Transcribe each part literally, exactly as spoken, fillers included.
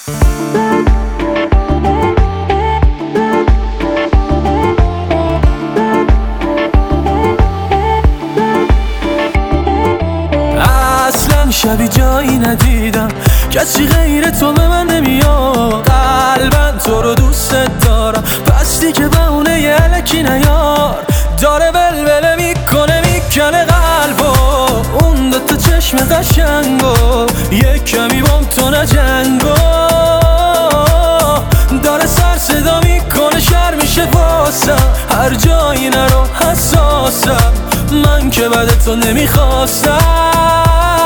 اصلا شبی جایی ندیدم کسی غیر تو به من نمیاد. قلبم تو رو دوست دارم پس دیگه بهونه یه الکی نیار. داره ولوله میکنه میکنه قلبو اون دوتا چشم قشنگو یه کمی بام تو نجنگو. داره سر صدا میکنه شر میشه واسم هر جایی نرو حساسم من که بعد تو نمیخواستم.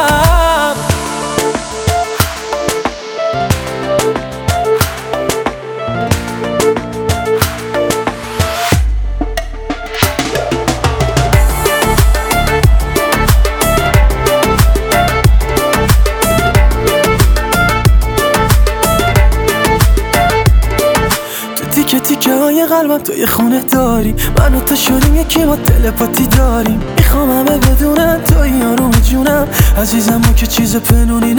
تیکه تیکه های قلبم تو یه خونه داری من و تو شدیم یکی ما تلپاتی داریم. میخوام همه بدونن تو یارو جونم عزیزم ما که چیز پنونی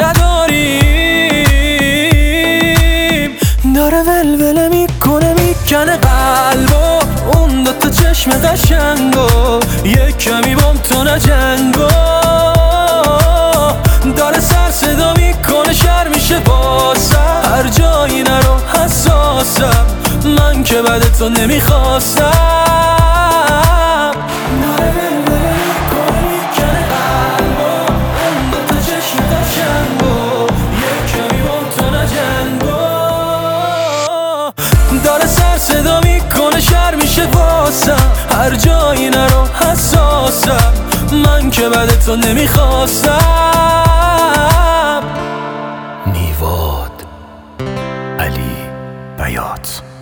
نداریم. داره ولوله میکنه میکنه قلبو اون دوتا چشم قشنگو یه کمی بام تو نجنگو. داره سر صدا میکنه شر میشه باسم هر جایی نرو حساسم من که بعد تو نمیخواستم. داره ولوله میکنه میکنه قلبو اون دوتا چشم قشنگو یه کمی بام تو نجنگو. داره سر صدا میکنه شر میشه واسم هر جایی نرو حساسم من که بعد تو نمیخواستم. نیواد علی بیات.